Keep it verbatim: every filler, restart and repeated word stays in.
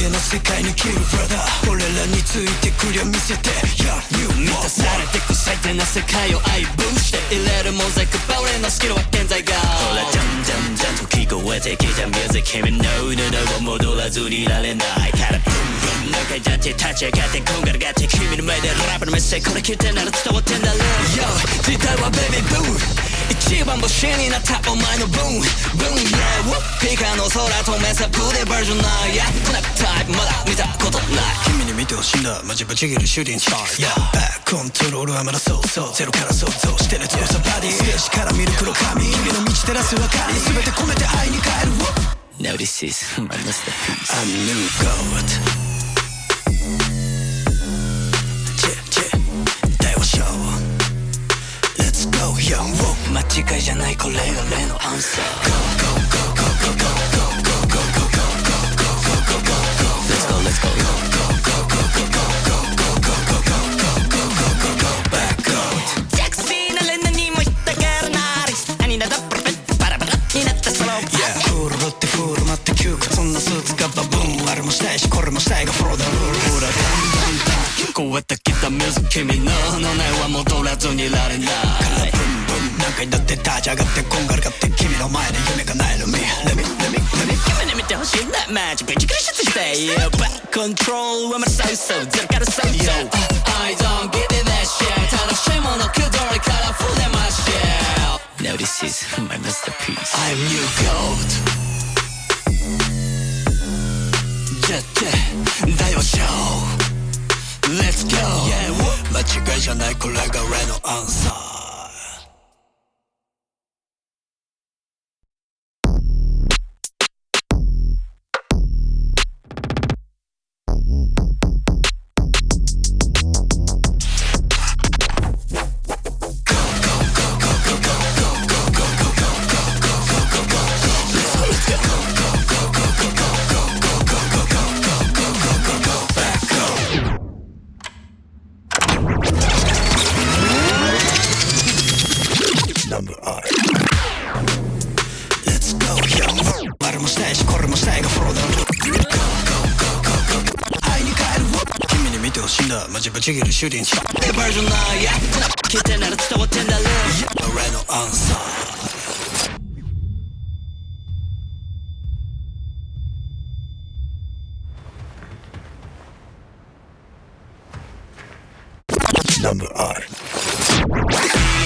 けの世界に生きるブラダー俺らについてくりゃ見せて Yeah, you 満たされてく最低な世界を愛分して入れるモザイクば俺のスキルは健在がほらジャンジャンジャンと聞こえてきたミュージック君の腕は戻らずにいられないからブンブン中だって立ち上がってこんがらがって君の前でラップのメッセージこれ聞いてなら伝わってんだろ Yo 時代はベビーブー一番星になったお前のブーンブーン Yeah ピカの空とメサプでバージョンない Yeah こんなタイプまだ見たことない君に見てほしいんだマジぶち切るシューティングスター Yeah バックコントロールはまだそうそうゼロから想像してる強さバディステージから見る黒髪君の満ち照らす明かり全て込めて愛に変える Now this is my masterpiece I'm new goat Let's go, yo, whoa 間違いじゃないこれが例のアンサー Go, go, go, go, go, go, go, go, go, go, go, go, go, go, go, go Let's go, let's go Go, go, go, go, go, go, go, go, go, go, go, go, go, go, back, go ジャクシーなれ何も言ったからなり何なだプレペッバラバラになったソロ Yeah フルってフル待って窮屈なスーツがバブーンあれもしたいしこれもしたいがフォローだルールほらダンダンダン聞こえてきたミュージック君の名前は戻らずにいられないブンブン何回だって立ち上がってこんがらがって君の前で夢叶える Me Let me, let me, let me 夢に見てほしいなマジぶち切りシャツして Yeah back control はまだ最初ゼロから最初 I don't give it that shit 楽しいものくどりからフルでマシェ Now this is my masterpiece I'm new goat じゃって大王ショー Let's go Yeah 間違いじゃないこれが俺のアンサーマジぶち切るシューティングスターバージョンない Yeah 聞いてなら伝わってんだろ Yeah 俺のアンサーナンバー R